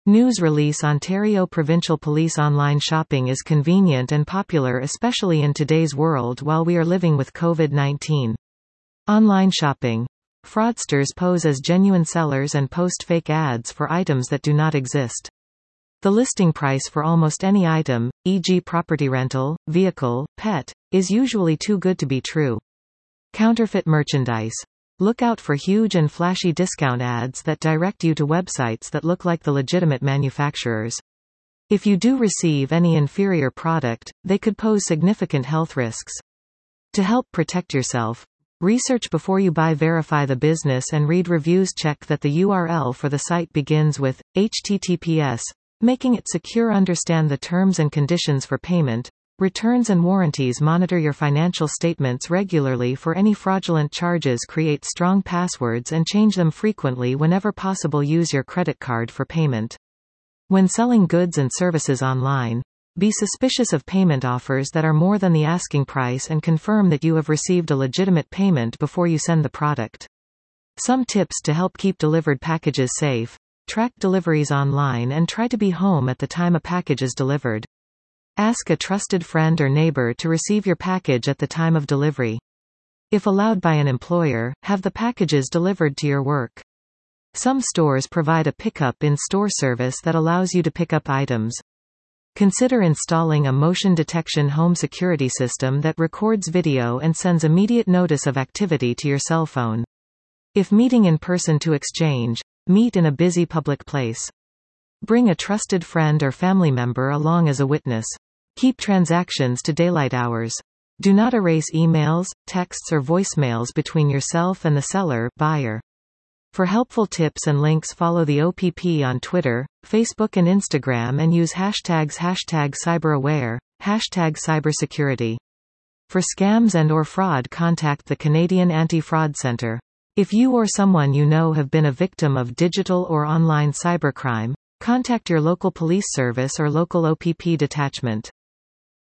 News release Ontario Provincial Police Online shopping is convenient and popular, especially in today's world while we are living with COVID-19. Online shopping. Fraudsters pose as genuine sellers and post fake ads for items that do not exist. The listing price for almost any item, e.g. property rental, vehicle, pet, is usually too good to be true. Counterfeit merchandise. Look out for huge and flashy discount ads that direct you to websites that look like the legitimate manufacturers. If you do receive any inferior product, they could pose significant health risks. To help protect yourself, research before you buy, verify the business and read reviews. Check that the URL for the site begins with HTTPS, making it secure. Understand the terms and conditions for payment, returns and warranties. Monitor your financial statements regularly for any fraudulent charges. Create strong passwords and change them frequently whenever possible. Use your credit card for payment. When selling goods and services online, be suspicious of payment offers that are more than the asking price and confirm that you have received a legitimate payment before you send the product. Some tips to help keep delivered packages safe. Track deliveries online and try to be home at the time a package is delivered. Ask a trusted friend or neighbor to receive your package at the time of delivery. If allowed by an employer, have the packages delivered to your work. Some stores provide a pickup in-store service that allows you to pick up items. Consider installing a motion detection home security system that records video and sends immediate notice of activity to your cell phone. If meeting in person to exchange, meet in a busy public place. Bring a trusted friend or family member along as a witness. Keep transactions to daylight hours. Do not erase emails, texts or voicemails between yourself and the seller, buyer. For helpful tips and links, follow the OPP on Twitter, Facebook and Instagram and use hashtags #CyberAware, #Cybersecurity. For scams and/or fraud, contact the Canadian Anti-Fraud Centre. If you or someone you know have been a victim of digital or online cybercrime, contact your local police service or local OPP detachment.